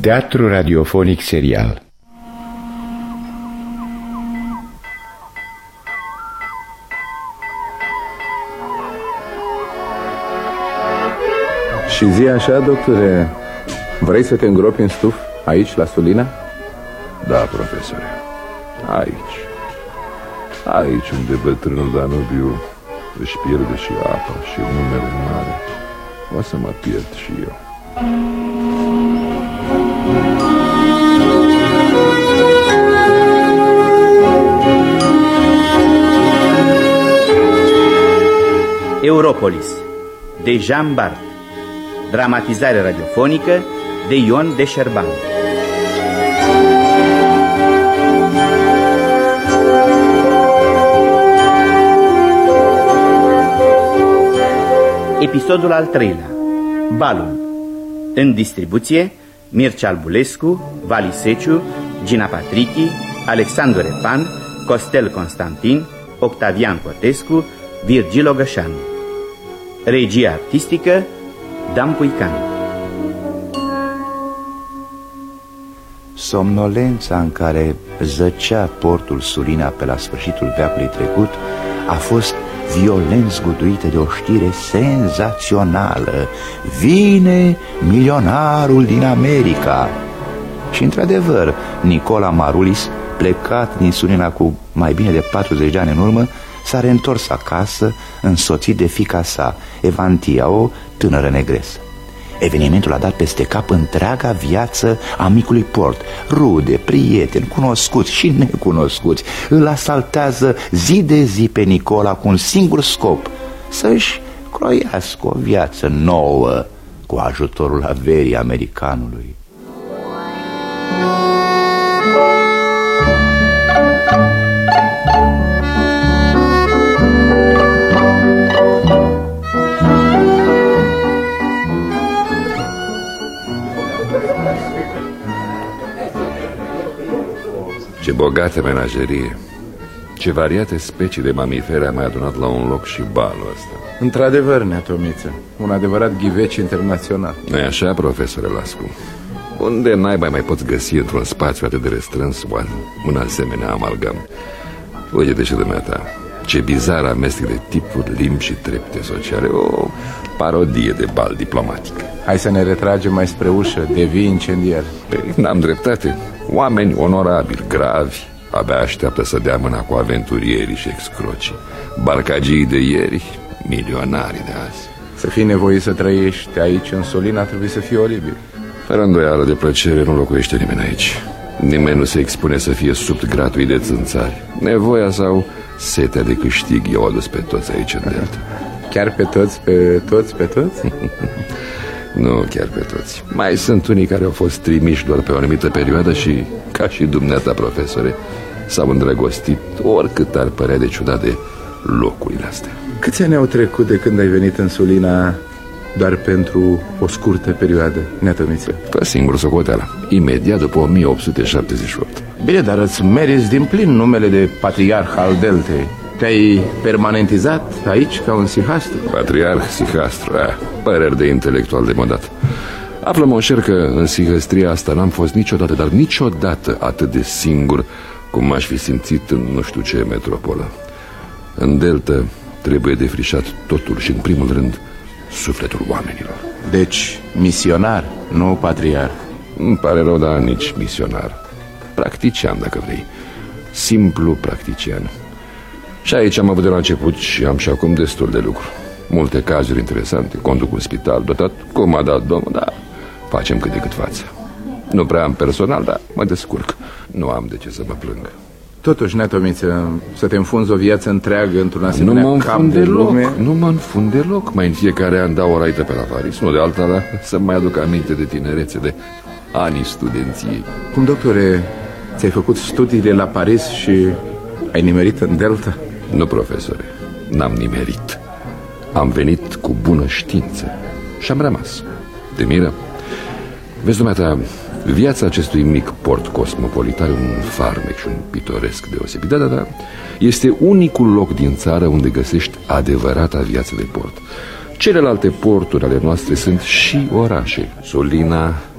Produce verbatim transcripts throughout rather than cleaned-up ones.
Teatru radiofonic serial. Și zi așa, doctore, vrei să te îngropi în stuf aici, la Sulina? Da, profesore, aici. Aici unde bătrânul Danubiu își pierde și apa și numele mare, o să mă pierd și eu. Europolis, de Jean Bart. Dramatizare radiofonică de Ion Deșerban. Episodul al treilea. Balul. În distribuție Mircea Albulescu, Vali Seciu, Gina Patrichi, Alexandru Repan, Costel Constantin, Octavian Cotescu, Virgil Ogășanu. Regia artistică Dan Puican. Somnolența în care zăcea portul Sulina pe la sfârșitul veacului trecut a fost violent zguduită de o știre senzațională. Vine milionarul din America. Și într-adevăr, Nicola Marulis, plecat din Sulina cu mai bine de patruzeci de ani în urmă, s-a reîntors acasă însoțit de fiica sa, Evantia, o tânără negresă. Evenimentul a dat peste cap întreaga viață a micului port. Rude, prieteni, cunoscuți și necunoscuți îl asaltează zi de zi pe Nicola cu un singur scop: să-și croiască o viață nouă cu ajutorul averii americanului. Ce bogată menagerie, ce variate specii de mamifere a mai adunat la un loc și balul ăsta. Într-adevăr, Neatomiță, un adevărat ghiveci internațional. Nu-i așa, profesore Lascu? Unde naiba mai poți găsi într-un spațiu atât de restrâns un asemenea amalgam? Uite de ce dumneata, ce bizar amestec de tipuri, limbi și trepte sociale. O parodie de bal diplomatic. Hai să ne retragem mai spre ușă, devii incendiar. Păi, n-am dreptate. Oameni onorabili, gravi, abia așteaptă să dea mâna cu aventurierii și excrocii. Barcagii de ieri, milionarii de azi. Să fii nevoit să trăiești aici în Sulina, trebuie să fii olibil. Fără îndoială de plăcere nu locuiește nimeni aici. Nimeni nu se expune să fie sub gratuit de țânțari. Nevoia sau setea de câștig i-au adus pe toți aici în Delta. Chiar pe toți, pe toți, pe toți? Nu chiar pe toți. Mai sunt unii care au fost trimiși doar pe o anumită perioadă și, ca și dumneata, profesore, s-au îndrăgostit, oricât ar părea de ciudat, de locurile astea. Câți ani au trecut de când ai venit în Sulina doar pentru o scurtă perioadă, Neatomiță? Fă singur socoteala, imediat după o mie opt sute șaptezeci și opt. Bine, dar îți meriți din plin numele de patriarh al Deltei. Te-ai permanentizat aici ca un sihastru. Patriarh, sihastru, eh, păreri de intelectual demodat. Află, monșer, că în sihăstria asta n-am fost niciodată, dar niciodată atât de singur cum m-aș fi simțit în nu știu ce metropolă. În Delta trebuie defrișat totul și, în primul rând, sufletul oamenilor. Deci, misionar, nu patriarh. Îmi pare rău, dar nici misionar. Practician, dacă vrei. Simplu practician. Și aici am avut de la început și am și acum destul de lucru. Multe cazuri interesante, conduc un spital dotat, cum a dat domnul, dar facem cât de cât față. Nu prea am personal, dar mă descurc. Nu am de ce să mă plâng. Totuși, Neatomiță, să te înfunzi o viață întreagă într-un asemenea nu cap de lume... Nu mă înfund deloc. Mai în fiecare an dau o raită pe la Paris, nu de alta, dar să mai aduc aminte de tinerețe, de anii studenției. Cum, doctore, ți-ai făcut studiile la Paris și ai nimerit în Delta? Nu, profesore, n-am nimerit. Am venit cu bună știință și am rămas. Te miră? Vezi, dumneata, viața acestui mic port cosmopolitan, un farmec și un pitoresc deosebit. Da, da, da. Este unicul loc din țară unde găsești adevărata viață de port. Celelalte porturi ale noastre sunt și orașe. Sulina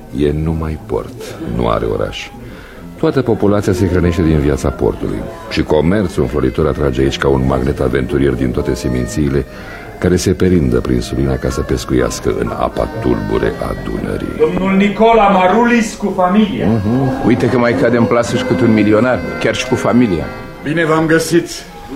E numai port, nu are oraș. Toată populația se hrănește din viața portului și comerțul înfloritor atrage aici ca un magnet aventurier din toate semințiile care se perindă prin Sulina ca să pescuiască în apa tulbure a Dunării. Domnul Nicola Marulis cu familia. uh-huh. Uite că mai cade în plasă și cât un milionar, chiar și cu familia. Bine v-am găsit.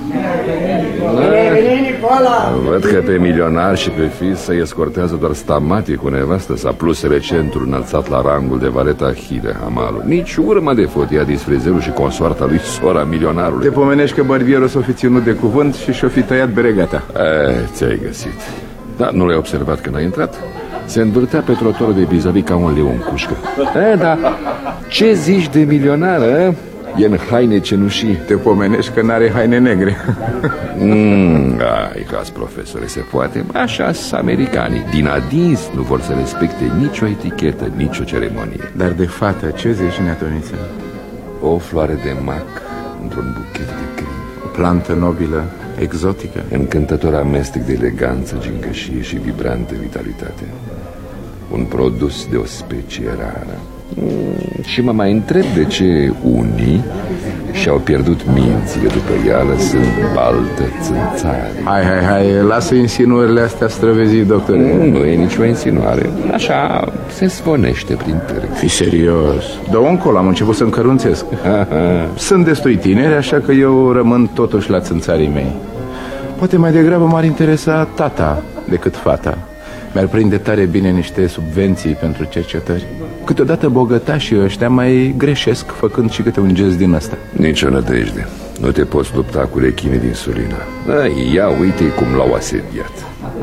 Văd că pe milionar și pe fii să-i escortează doar Stamati cu nevastă sa, plus recentul înălțat la rangul de valeta Hide Hamalul. Nici urmă de Fotiadis Frezerul și consoarta lui, sora milionarului. Te pomenești că barbierul s-o fi ținut de cuvânt și și-o fi tăiat beregata. E, ți-ai găsit. Da, nu l-ai observat când ai intrat? Se învârtea pe trotorul de vis-a-vis ca un leon cușcă. E, da, ce zici de milionară? E în haine cenușii. Te pomenești că n-are haine negre. mm, Ai caz, profesore, se poate. Așa sunt americanii. Din adins nu vor să respecte nicio etichetă, nicio ceremonie. Dar de fată, ce zici, neatoniță? O floare de mac într-un buchet de crin. O plantă nobilă, exotică. Încântător amestec de eleganță, gingășie și vibrantă vitalitate. Un produs de o specie rară. Mm, și mă mai întreb de ce unii și-au pierdut mințile după ea, lăsând baltă țânțare. Hai, hai, hai, lasă insinuările astea străvezii, doctore. Nu, nu e nicio insinuare. Așa se zvonește prin târg. Fii serios. Dă-o încolo, am început să încărunțesc. Sunt destui tineri, așa că eu rămân totuși la țânțarii mei. Poate mai degrabă m-ar interesa tata decât fata. Mi-ar prinde tare bine niște subvenții pentru cercetări. Câteodată bogătașii ăștia mai greșesc făcând și câte un gest din ăsta. Nici o nădejde. Nu te poți lupta cu rechinii din Sulina. Ai, ia uite cum l-au asediat.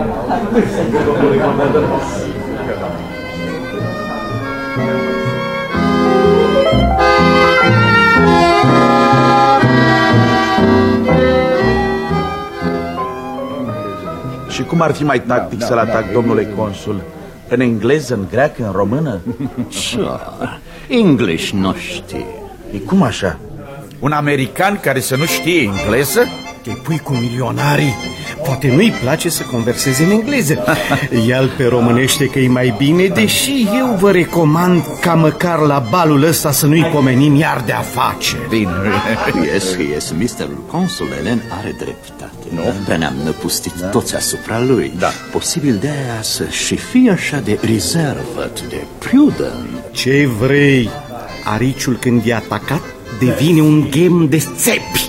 Și cum ar fi mai tactic să-l atac, domnule consul? În engleză, în greacă, în română? English nu știe. E cum așa? Un american care să nu știe engleză? Te pui cu milionarii. Poate nu-i place să converseze în engleză. Ia-l pe românește că e mai bine, deși eu vă recomand ca măcar la balul ăsta să nu-i pomenim iar de afaceri. Bine, yes, yes, misterul Consul Elen are dreptate. Nu? Dar ne-am năpustit da? toți asupra lui. Da. Posibil de aia să și fie așa de reservat, de prudent. Ce vrei? Ariciul când e atacat devine un ghem de țepi.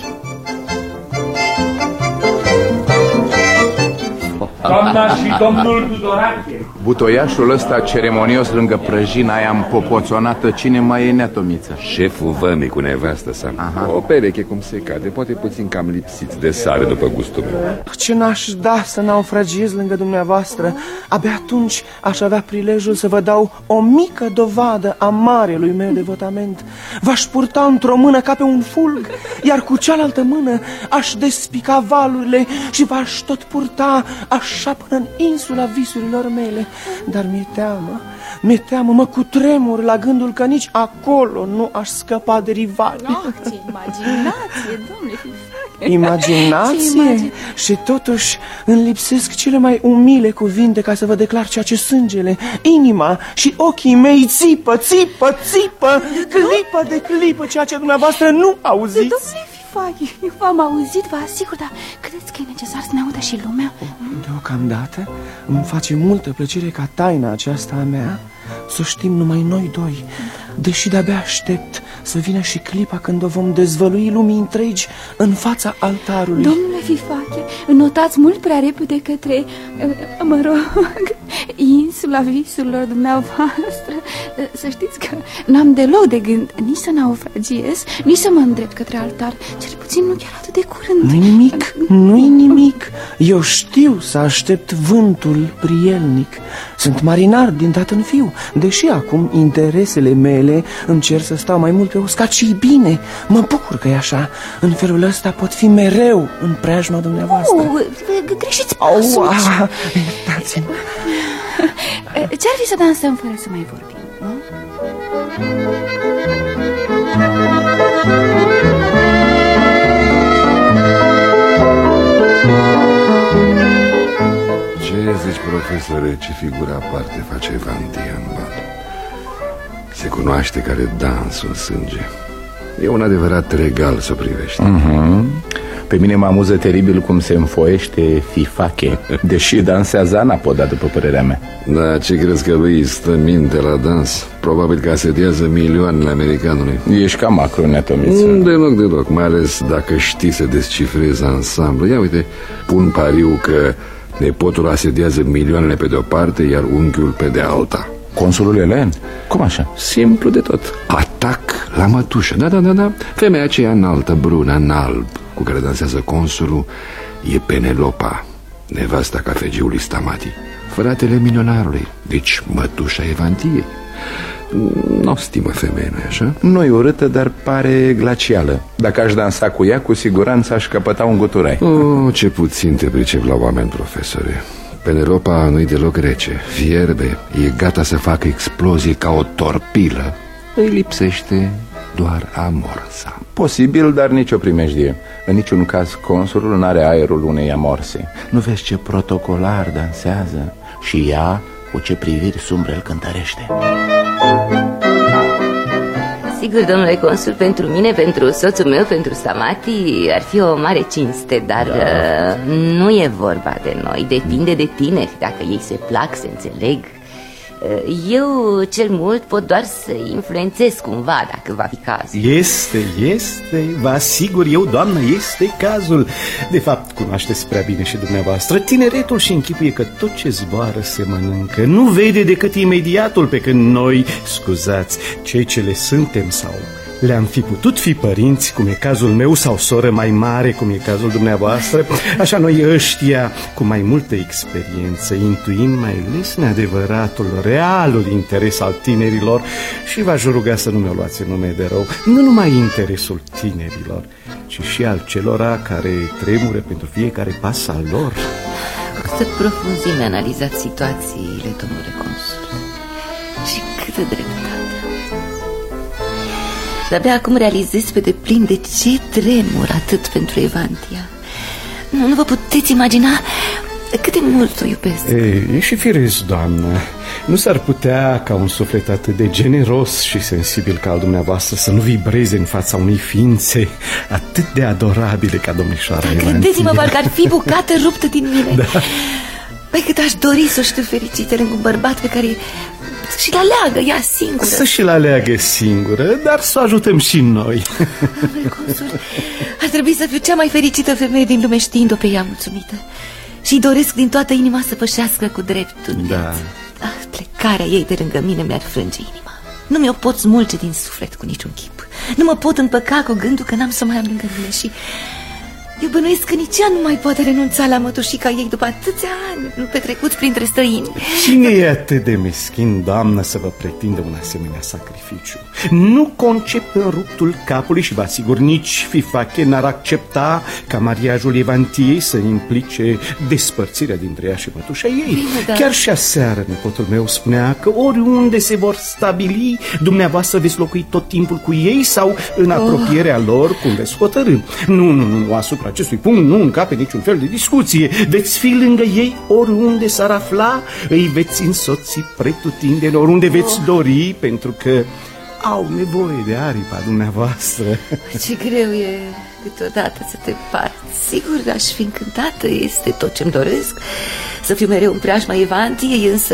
Doamna și domnul Tudorache. Butoiașul ăsta ceremonios lângă prăjina aia împopoțonată, cine mai e, neatomiță? Șeful vămii cu nevastă sa. Aha. O pereche cum se cade, poate puțin cam lipsiți de sare după gustul meu. Ce n-aș da să naufragiez lângă dumneavoastră. Abia atunci aș avea prilejul să vă dau o mică dovadă a marelui meu devotament. V-aș purta într-o mână ca pe un fulg, iar cu cealaltă mână aș despica valurile și v-aș tot purta așa până în insula visurilor mele. Dar mi-e teamă, mi-e teamă, mă cutremur la gândul că nici acolo nu aș scăpa de rivali. Oh, ce imaginație, domnule! Imaginație? Imagine... Și totuși îmi lipsesc cele mai umile cuvinte ca să vă declar ceea ce sângele, inima și ochii mei țipă, țipă, țipă, clipă de clipă, ceea ce dumneavoastră nu auziți. Domnule Fifache, eu v-am auzit, vă asigur, dar credeți că e necesar să ne audă și lumea? Deocamdată îmi face multă plăcere ca taina aceasta a mea să o știm numai noi doi, deși de-abia aștept să vină și clipa când o vom dezvălui lumii întregi în fața altarului. Domnule Fifache, notați mult prea repede către, mă rog, insula visurilor dumneavoastră. Să știți că n-am deloc de gând nici să naufragiez, nici să mă îndrept către altar, cel puțin nu chiar atât de curând. Nu-i nimic, nu-i nimic. Eu știu să aștept vântul prielnic. Sunt marinar din dat în fiu, deși acum interesele mele îmi cer să stau mai mult pe uscat și bine, mă bucur că e așa. În felul ăsta pot fi mereu în preajma dumneavoastră. Oh, greșiți pasul. Oh, iertați-mă. Ce-ar fi să dansăm fără să mai vorbim? Ce zici, profesore, ce figură aparte face Vantia în bal? Se cunoaște că are dansul în sânge. E un adevărat regal să o privești. uh-huh. Pe mine mă amuză teribil cum se înfoiește Fifache, deși dansează anapoda, după părerea mea. Da, ce crezi că lui stă minte la dans? Probabil că asediază milioanele americanului. Ești ca Macron, neatomiță. Deloc, deloc, mai ales dacă știi să descifrezi ansamblu. Ia uite, pun pariu că nepotul asediază milioanele pe de-o parte, iar unchiul pe de alta. Consulul Elen? Cum așa? Simplu de tot. Atac la mătușă. Da, da, da, da. Femeia aceea înaltă, brună, în alb, cu care dansează consulul, e Penelopa, nevasta cafegiului Stamati, fratele milionarului, deci mătușa Evantiei. Nu stimă femeie, nu-i așa? Nu-i urâtă, dar pare glacială. Dacă aș dansa cu ea, cu siguranță aș căpăta un guturai. Oh, ce puțin te pricep la oameni, profesore. Penelopa nu-i deloc rece, fierbe, e gata să facă explozie ca o torpilă. Îi lipsește doar amorsa. Posibil, dar nicio primejdie. În niciun caz consulul n-are aerul unei amorse. Nu vezi ce protocolar dansează? Și ea cu ce priviri sumbre îl cântărește. Sigur, domnule consul, pentru mine, pentru soțul meu, pentru Stamati ar fi o mare cinste, dar da. uh, nu e vorba de noi, depinde de tineri, dacă ei se plac, se înțeleg. uh, Eu cel mult pot doar să influențez cumva, dacă va fi cazul. Este, este, vă asigur eu, doamnă, este cazul. De fapt, cunoașteți prea bine și dumneavoastră tineretul și închipuie că tot ce zboară se mănâncă. Nu vede decât imediatul, pe când noi, scuzați, cei ce le suntem sau le-am fi putut fi părinți, cum e cazul meu, sau soră mai mare, cum e cazul dumneavoastră, așa noi ăștia, cu mai multă experiență, intuim mai lesne adevăratul, realul interes al tinerilor. Și v-aș ruga să nu mi-o luați în nume de rău, nu numai interesul tinerilor, ci și al celora care tremură pentru fiecare pas al lor. Cu câtă profunzime analizați situațiile, domnule consul, și câtă dreptate. De-abia acum realizez pe deplin de ce tremur atât pentru Evantia. Nu, nu vă puteți imagina cât de mult o iubesc. Ei, e și firesc, doamnă. Nu s-ar putea ca un suflet atât de generos și sensibil ca al dumneavoastră să nu vibreze în fața unei ființe atât de adorabile ca domnișoara Evantia. Credeți-mă, parcă ar fi bucată ruptă din mine. Da. Păi cât aș dori să o știu fericită lângă un bărbat pe care să-și-l aleagă ea singură. Să-și-l aleagă singură, dar să o ajutăm și noi. Consul, ar trebui să fiu cea mai fericită femeie din lume știind-o pe ea mulțumită. Și-i doresc din toată inima să pășească cu dreptul în viață. Da. Ah, plecarea ei de lângă mine mi-ar frânge inima. Nu mi-o pot smulge din suflet cu niciun chip. Nu mă pot împăca cu gândul că n-am să mai am lângă mine și... eu bănuiesc că nici ea nu mai poate renunța la mătușica ei după atâția ani petrecuți printre străini. Cine e atât de meschin, doamnă, să vă pretindă un asemenea sacrificiu? Nu concep în ruptul capului și vă asigur nici Fifache n-ar accepta ca mariajul Evantiei să implice despărțirea dintre ea și mătușa ei. Bine, da. Chiar și aseară nepotul meu spunea că oriunde se vor stabili, dumneavoastră veți locui tot timpul cu ei sau în apropierea oh. lor, cum veți hotărâ. Nu, nu, nu, asupra acestui punct nu încape niciun fel de discuție. Veți fi lângă ei oriunde s-ar afla, îi veți însoți pretutindeni oriunde veți oh. dori, pentru că au nevoie de aripa dumneavoastră. Ce greu e câteodată să te parți. Sigur, aș fi încântată, este tot ce-mi doresc, să fiu mereu în preajma Evantiei, însă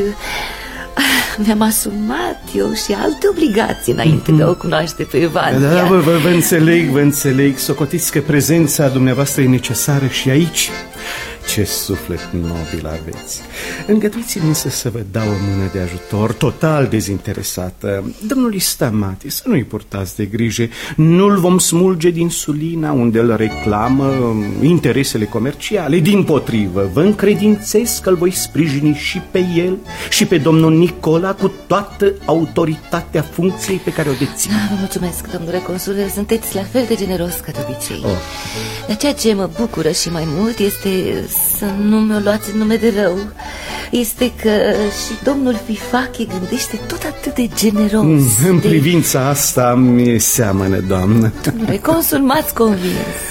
mi-am asumat eu și alte obligații înainte mm-hmm. de a o cunoaște pe Evantia. Da, vă, vă, vă înțeleg, vă înțeleg. Socotiți că prezența dumneavoastră e necesară și aici. Ce suflet nobil aveți. Îngăduiți-mi însă să vă dau o mână de ajutor total dezinteresată. Domnului Stamati, să nu-i purtați de grijă. Nu-l vom smulge din Sulina unde îl reclamă interesele comerciale. Dimpotrivă, vă încredințez că îl voi sprijini și pe el și pe domnul Nicola cu toată autoritatea funcției pe care o dețin. Vă mulțumesc, domnule consul, sunteți la fel de generos ca de obicei. Oh. Dar ceea ce mă bucură și mai mult este să nu mi-o luați în nume de rău, este că și domnul Fifache gândește tot atât de generos. Mm, în de... privința asta mi seamănă, doamnă. Domnule consul, m-ați convins.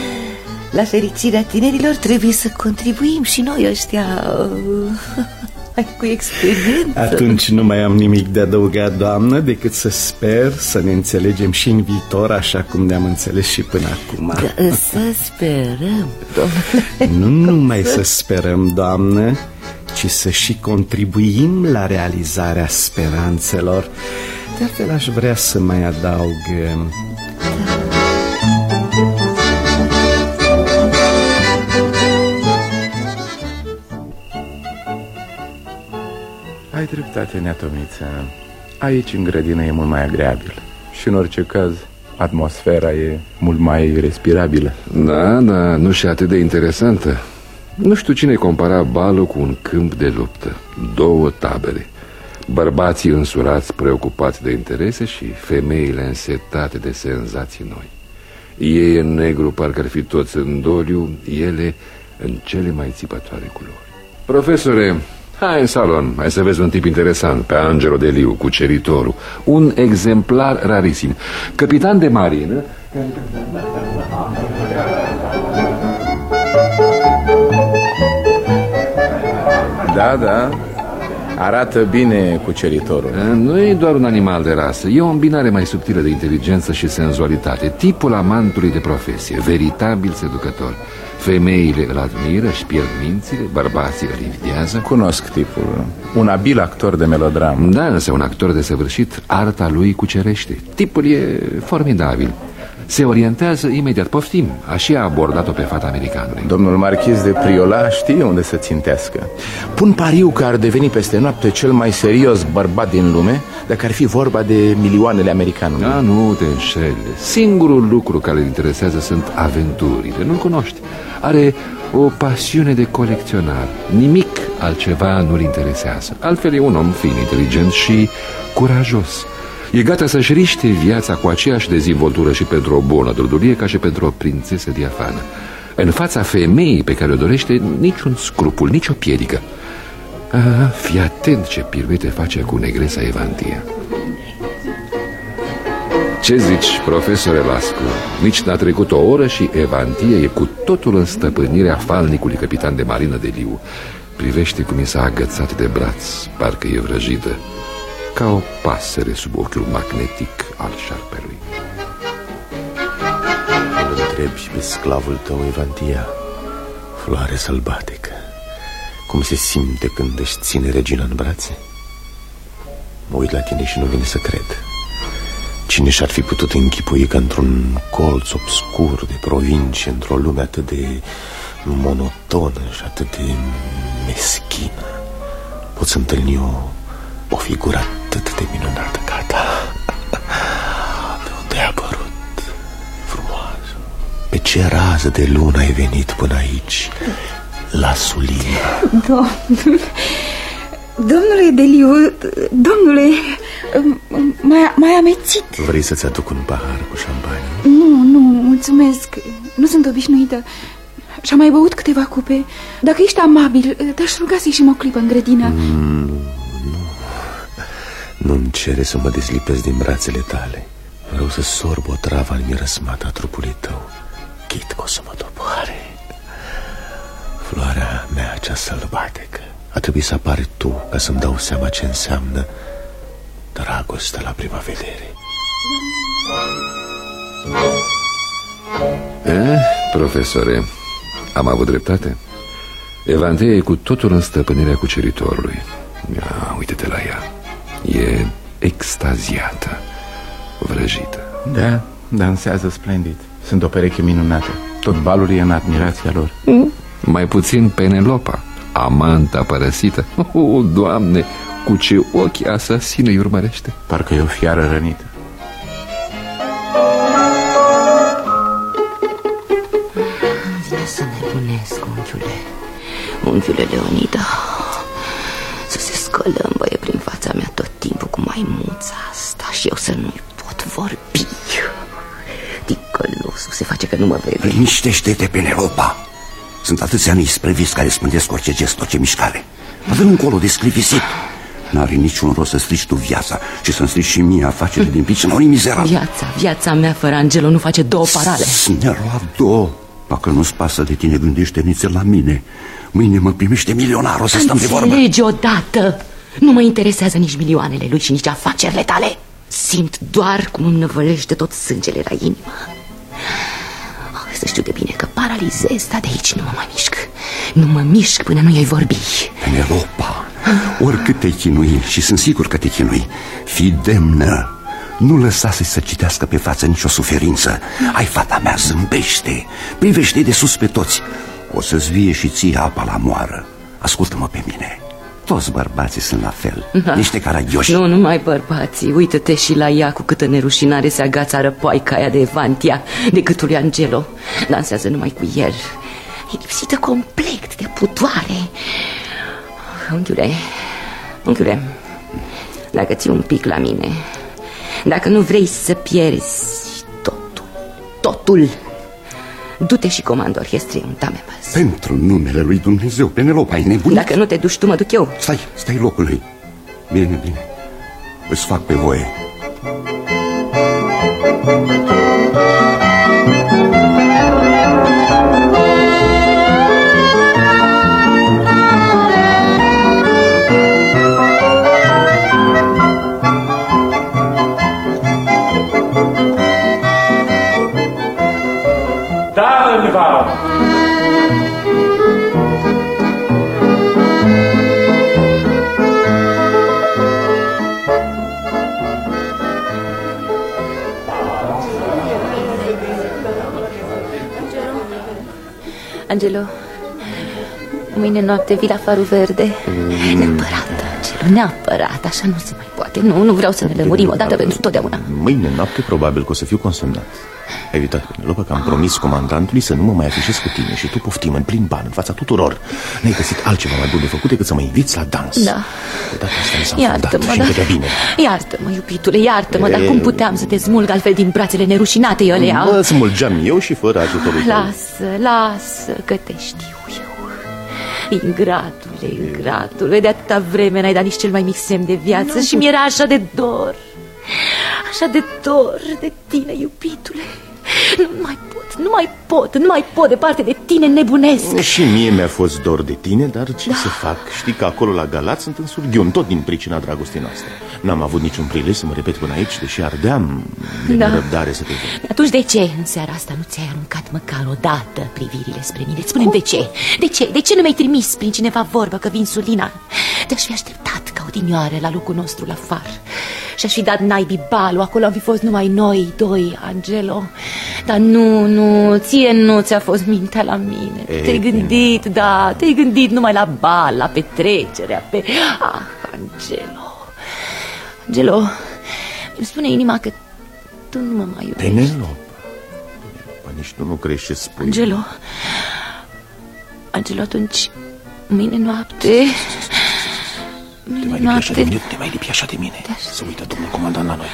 La fericirea tinerilor trebuie să contribuim și noi ăștia Ai cu experiență. Atunci nu mai am nimic de adăugat, doamnă, decât să sper să ne înțelegem și în viitor, așa cum ne-am înțeles și până acum. Da, să sperăm, domnule. Nu numai să sperăm, doamnă, ci să și contribuim la realizarea speranțelor. De altfel aș vrea să mai adaug... Ai dreptate, neatomiță. Aici, în grădină, e mult mai agreabil. Și, în orice caz, atmosfera e mult mai respirabilă. Da, da, nu și atât de interesantă. Nu știu cine compara balul cu un câmp de luptă. Două tabere. Bărbații însurați, preocupați de interese, și femeile însetate de senzații noi. Ei în negru parcă ar fi toți în doliu, ele în cele mai țipătoare culori. Profesore, hai în salon, hai să vezi un tip interesant, pe Angelo Deliu, cuceritorul. Un exemplar rarisim. Capitan de marină. Da, da, arată bine cuceritorul. Nu e doar un animal de rasă, e o îmbinare mai subtilă de inteligență și senzualitate. Tipul amantului de profesie, veritabil seducător. Femeile îl admiră, își pierd mințile, bărbații îl invidiază. Cunosc tipul, un abil actor de melodramă. Da, însă un actor desăvârșit, arta lui cucerește. Tipul e formidabil. Se orientează imediat, poftim. Așa a abordat-o pe fata americanului. Domnul marchiz de Priola știe unde să țintească. Pun pariu că ar deveni peste noapte cel mai serios bărbat din lume, dacă ar fi vorba de milioanele americanului. Da, nu te înșeli. Singurul lucru care îl interesează sunt aventurile. Nu-l cunoști. Are o pasiune de colecționar. Nimic altceva nu-l interesează. Altfel e un om fin, inteligent și curajos. E gata să-și riște viața cu aceeași dezvoltură și pentru o bună drudulie ca și pentru o prințesă diafană. În fața femeii pe care o dorește, niciun scrupul, nicio piedică. Ah, fii atent ce piruete face cu negresa Evantia. Ce zici, profesore Lascu? Nici n-a trecut o oră și Evantia e cu totul în stăpânirea falnicului capitan de marină Deliu. Privește cum i s-a agățat de braț, parcă e vrăjită, ca o pasăre sub ochiul magnetic al șarpelui. Îl întrebi pe sclavul tău, Evantia, floare sălbatică, cum se simte când își ține regina în brațe? Mă uit la tine și nu vine să cred. Cine și-ar fi putut închipui că într-un colț obscur de provincie, într-o lume atât de monotonă și atât de meschină, poți întâlni o, o figură atât de minunată ca ta? De unde ai apărut, frumoasă? Pe ce rază de lună ai venit până aici, la Sulina? Domnule, domnule Deliu, domnule, m-ai amețit. Vrei să-ți aduc un pahar cu șampanie? Nu, nu, mulțumesc, nu sunt obișnuită. Și-am mai băut câteva cupe. Dacă ești amabil, te-aș ruga să ieșim o clipă în grădină. Nu, nu, nu-mi cere să mă dezlipesc din brațele tale. Vreau să sorb o travă în mirăsmata trupului tău, chit că o să mă doboare. Floarea mea cea sălbatică, a trebuit să apare tu ca să-mi dau seama ce înseamnă dragostea la prima vedere. Eh, profesore, am avut dreptate. Evantia e cu totul în stăpânirea cuceritorului. Ia, uite-te la ea. E extaziată, vrăjită. Da, dansează splendid. Sunt o pereche minunată. Tot balul e în admirația lor. mm. Mai puțin Penelopa, amanta părăsită. Oh, Doamne, cu ce ochi asasine îi urmărește. Parcă e o fiară rănită. Vine să nebunesc, unchiule. Unchiule Leonida, să se scălămbăie prin fața mea tot timpul cu maimuța asta și eu să nu-i pot vorbi. Ticălosul se face că nu mă vede. Liniștește-te, Penelopa. Sunt atâția ani spre vis care spândesc orice gest, orice mișcare. Avem un colo desclivisit. N-are niciun rost să strici tu viața și să-mi strici și mie afacerile din pricina unui mizerabil. Viața, viața mea fără Angelo nu face două parale. Ne-a luat două. Dacă nu-ți pasă de tine, gândește-ne la mine. Mâine mă primește milionar, o să stăm de vorbă. Înțelegi odată. Nu mă interesează nici milioanele lui și nici afacerile tale. Simt doar cum îmi năvălește tot sângele la inimă. Oh, să știu de bine că paralizez, dar de aici nu mă mai mișc. Nu mă mișc până nu i-ai vorbi. Penelopa, oricât te chinui, și sunt sigur că te chinui, fii demnă. Nu lăsa să-i să citească pe față nicio suferință. Ai, fata mea, zâmbește, privește de sus pe toți. O să-ți vie și ție apa la moară. Ascultă-mă pe mine. Toți bărbații sunt la fel, da. Niște caragioși. Nu, numai bărbații. Uită-te și la ea cu câtă nerușinare se agață răpoaica aia de Evantia, de gâtul lui Angelo. Dansează numai cu el. E lipsită complet de putoare. Unchiule, unchiule, dacă ții un pic la mine, dacă nu vrei să pierzi totul, totul, du-te și comandă orchestrei un tamebas. Pentru numele lui Dumnezeu, Penelopa, ai nebunit? Dacă nu te duci tu, mă duc eu. Stai, stai locului. Bine, bine, îți fac pe voie. Angelo, mâine noapte vii la Farul Verde. mm. Neapărat, Angelo, neapărat. Așa nu se mai poate. Nu, nu vreau să ne lămurim odată pentru totdeauna. Mâine noapte probabil că o să fiu consemnat. Ai uitat, Penelopa, că am promis comandantului să nu mă mai afișez cu tine. Și tu poftim în plin ban, în fața tuturor. N-ai găsit altceva mai bun de făcut decât să mă inviți la dans. Da. De data asta mi s-a Iartă-mă, da. bine. Iartă-mă, iubitule, iartă-mă. Dar cum puteam să te smulg altfel din brațele nerușinate, Iolea? Mă smulgeam eu și fără ajutorul tău. Lasă, lasă, că te știu eu. Ingratule, ingratule, de atâta vreme n-ai dat nici cel mai mic semn de viață. Și mi-era așa de dor. Așa de dor de tine, iubitule. Nu mai pot, nu mai pot, nu mai pot, departe de tine nebunesc. Și mie mi-a fost dor de tine, dar ce da. să fac? Știi că acolo la Galați sunt în surghiun, tot din pricina dragostei noastre. N-am avut niciun prilej să mă repet până aici, deși ardeam de da. nerăbdare să te văd. Atunci de ce în seara asta nu ți-ai aruncat măcar o dată privirile spre mine? Spune-mi de ce? De ce? De ce nu mi-ai trimis prin cineva vorbă că vin Sulina? Te-aș fi așteptat ca odinioară la locul nostru la far. Și-aș fi dat naibii balul, acolo am fi fost numai noi doi, Angelo. Dar nu, nu, ție nu ți-a fost mintea la mine. Te-ai gândit, da, te-ai gândit numai la bal, la petrecerea, pe... Ah, Angelo, Angelo, îmi spune inima că tu nu mă mai iubești. Penelopa, nici tu nu crezi ce spui. Angelo, Angelo, atunci, mâine noapte... Te mai lipi așa de mine, te mai lipi așa de mine. Să uită domnul comandant la noi.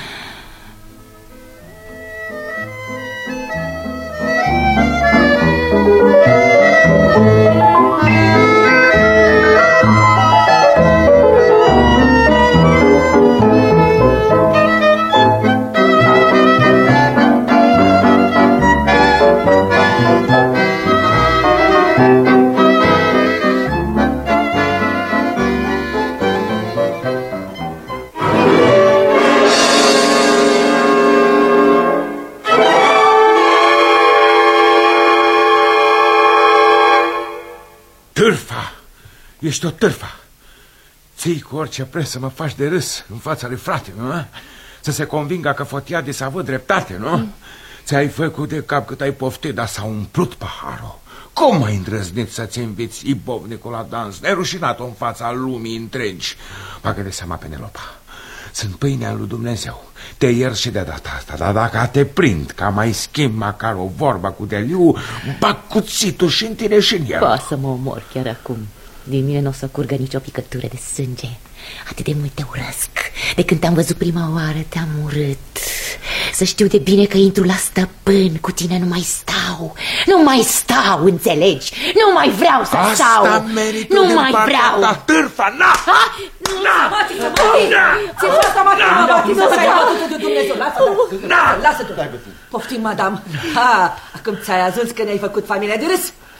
Târfa! Ești o târfă! Ții cu orice preț să mă faci de râs în fața lui frate, nu? Să se convingă că Fotiade să avut dreptate, nu? Mm. Ți-ai făcut de cap cât ai poftit, dar s-a umplut paharul. Cum ai îndrăznit să-ți înveți ibovnicul la dans, nerușinat-o în fața lumii întregi? Bagă de seama, Penelopa, sunt pâinea lui Dumnezeu. Te iert și de data asta, dar dacă te prind că mai schimb măcar o vorbă cu Deliu, bag cuțitul și în tine și în el. Poți să mă omor chiar acum. Din mine nu o să curgă nicio picătură de sânge. Atât de mult te urăsc. De când te-am văzut prima oară te-am urât. Să știu de bine că intru la stăpân. Cu tine nu mai stau. Nu mai stau, înțelegi? Nu mai vreau să asta stau. Nu mai vreau. Ta, târfa, na! Ha? Nu, na! Mati-ți-o, Mati! Ți-e asta, Mati, Mati, să-i bătută de Dumnezeu. Lasă-te, lasă-te. Poftim, madame. Ha, acum ți-ai ajuns că ne-ai făcut familia de râs.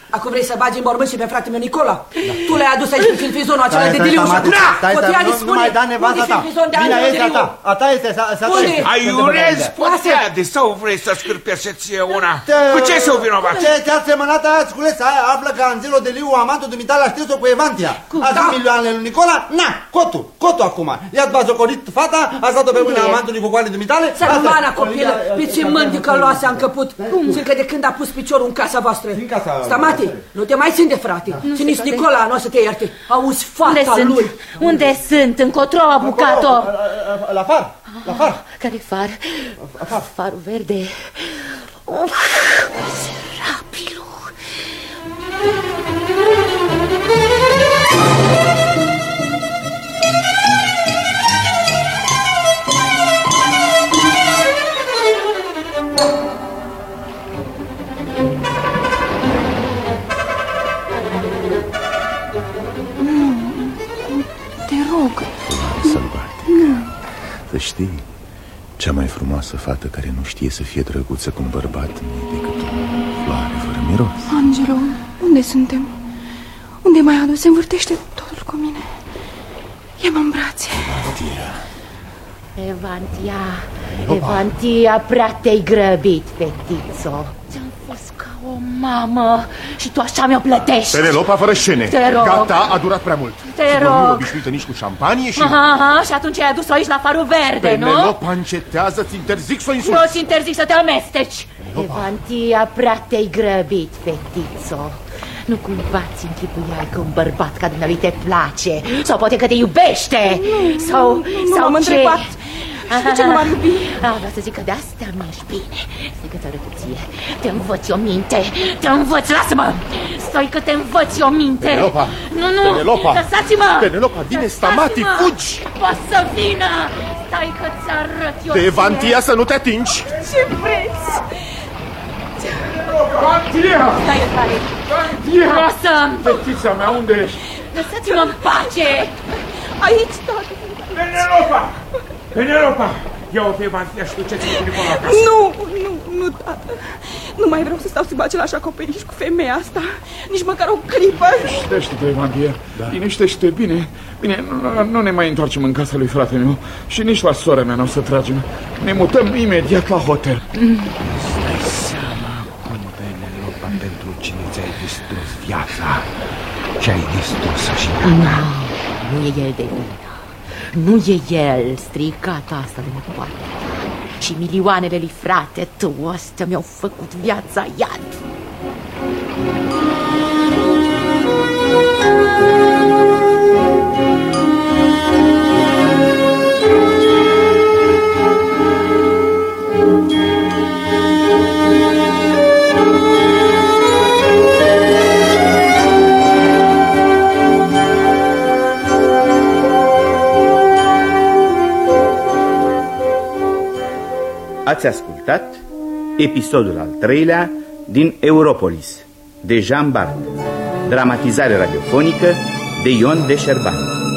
Acum vrei să bagi în mormânt și pe fratele meu Nicola? Da. Tu le-ai adus aici în filfizonul acela de diliu și acum... Fotiadi, spune! Nu mai da nevasta ta! Bine este a ta! A ta este să... Aiurez, Fotiadi, sau vrei să scârpește ție una? Cu ce s-o vinovat? Ce ți-a semănat aia, sculeța aia? Află că Anzelo de Liu, amantul dumitale, a știut-o cu Evantia. A zis milioanele lui Nicola? Na, cotul, cotul acum. I-ați bazoconit fata, ați dat-o pe mâna amantului cu coale dumitale? Sărmana copilă, pe ce mândi că luase a încăput. Fiindcă de când a pus piciorul în casa voastră. Stamati, nu te mai țin de frate. Și nici Nicola nu o să te ierte. Auzi fata lui. Unde sunt? Încotro au apucat-o? La far, la far. Care far? Farul verde. Serapilu. Să știi, cea mai frumoasă fată care nu știe să fie drăguță cu un bărbat nu e decât o floare fără miros. Angelo, unde suntem? Unde mai adus? Se învârtește totul cu mine. Ia-mă în brațe. Evantia. Evantia, Evantia, prea te-ai grăbit, fetițo. Ți-am fost ca o mamă și tu așa mi-o plătești. Penelopa fără scene. Te rog. Gata, a durat prea mult. Te și rog. nu obișnuită nici cu șampanie și... Aha, aha, și atunci ai adus-o aici la farul verde, Penelopa, nu? Penelopa, încetează-ți, interzic să o insulți. Nu-ți interzic să te amesteci. Penelopa. Evantia, prea te-ai grăbit, fetițo. Nu cumva ți închipuiai că un bărbat ca dumnealui te place? Sau poate că te iubește? Nu, sau, nu, sau m-am ce? întrebat. Și de ce nu m-ar iubi? Ah, vreau să zic că de asta mi-ești bine. Stai că ți arăt ție. Te învăț o minte. Te învăț, lasă-mă. Stai că te învăț o minte. Penelopa, Nu, nu, Penelopa, lăsați-mă. Penelopa, vine Stamati, fugi. Poți să vină. Stai că ți arăt eu Pe ție. Evantia să nu te atingi. Ce vreți? Evantia! Stai, stai. Evantia! Lasă. Fetița mea, unde ești? Lăsați-mă în pace. Aici, tată. Penelopa! Penelopa! Ia-o pe Evantia și duceți-mă cu Nicola acasă. Nu, nu, nu, tată. Nu mai vreau să stau sub același acoperiș cu femeia asta. Nici măcar o clipă. Liniștește-te, Evantia. Da. Liniștește-te, bine. Bine, nu, nu ne mai întoarcem în casa lui frate meu. Și nici la sora mea nu o să tragem. Ne mutăm imediat la hotel. Mm. Stai seama cum, Penelopa, pentru cine ți-ai distrus viața și ai distrus-o și Nu, nu e el de vină. Nu e el, stricata asta de nepoate. Și milioanele lui frate, tu ăsta mi-au făcut viața iad. Ați ascultat episodul al treilea din Europolis, de Jean Bart, dramatizare radiofonică de Ion de Șerban.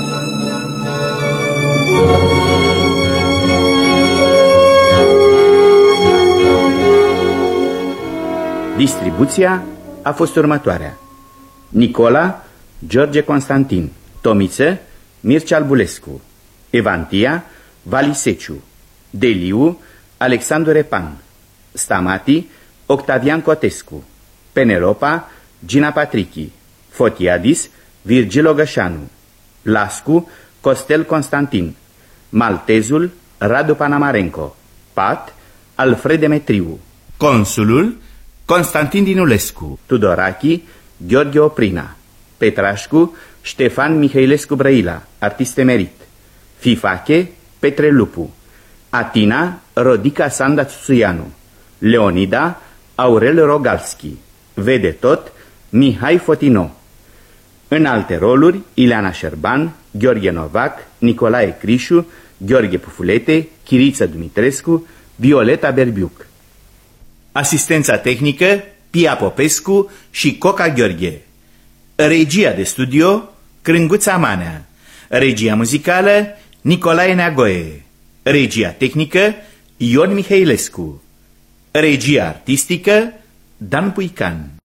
Distribuția a fost următoarea: Nicola, George Constantin; Tomiță, Mircea Albulescu; Evantia, Vali Seciu; Deliu, Alexandru Repan; Stamati, Octavian Cotescu; Penelopa, Gina Patrichi; Fotiadis, Virgil Gășanu; Lascu, Costel Constantin; Maltezul, Radu Panamarenco; Pat, Alfred Demetriu; Consulul, Constantin Dinulescu; Tudorachi, Gheorghe Oprina; Petrașcu, Ștefan Mihailescu Brăila, artist emerit; Fifache, Petre Lupu; Atina, Rodica Sanda Tsuianu; Leonida, Aurel Rogalski; Vede tot, Mihai Fotino. În alte roluri, Ileana Șerban, Gheorghe Novac, Nicolae Crișu, Gheorghe Pufulete, Chiriță Dumitrescu, Violeta Berbiuc. Asistența tehnică, Pia Popescu și Coca Gheorghe. Regia de studio, Crânguța Manea. Regia muzicală, Nicolae Neagoe. Regia tehnică, Ion Mihailescu. Regia artistică, Dan Puican.